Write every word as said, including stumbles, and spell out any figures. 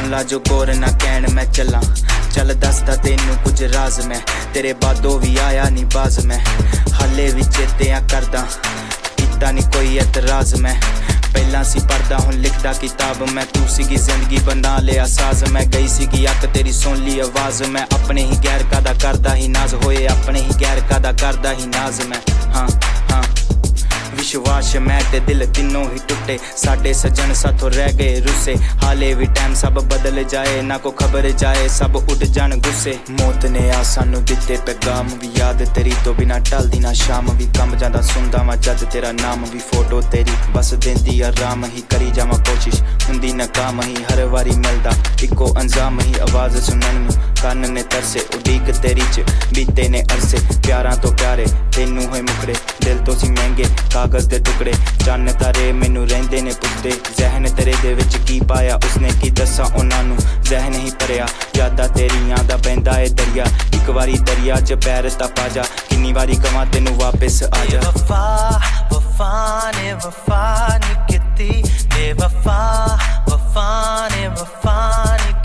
ला जो गोर ना कहन मैं चला चल दसदा तेनू कुछ राज मैं तेरे बादों भी आया नी बाज मैं हाले भी चेतियां करदा कीता नी कोई एतराज मैं पहला सी पढ़दा हुण लिखदा किताब मैं तू सीगी जिंदगी बना लिया साज मैं गई सीगी अक तेरी सुन ली आवाज मैं अपने ही गैर कादा करदा ही नाज होए अपने ही गैर कादा करदा ही नाज मैं हाँ हाँ विश्वास मैं ते दिल तीनों ही टुटे साडे सजन साथों रह गए रुसे हाले भी टाइम सब बदल जाए ना को खबर जाए सब उड़ जान गुस्से मौत ने आ सानू दिते पैगाम भी याद तेरी तो बिना टलदी ना शाम भी कम जांदा सुनदा वा जद तेरा नाम भी फोटो तेरी बस देंदी आराम ही करी जावा कोशिश हुंदी नाकाम ही हर वारी मिलदा इको अंजाम ही आवाज सुनन नू कान ने तरसे उडीक तेरी च बीते ने अरसे प्यारां तो प्यारे तेनू होए मुखड़े दिल तो सी महंगे कागज दे टुकड़े चन्न तारे मैनू रहिंदे ने पुछदे जहन तेरे दे विच की पाया उसने की दस्सां उन्हां नू जहन ही भरिया यादां तेरियां दा बहंदा ए दरिया इक वारी दरिया च पैर तपा जा किन्नी वारी कवां तेनू वापस आ जा वफा वफा ने वफा नी कीती बेवफा वफा ने वफा नी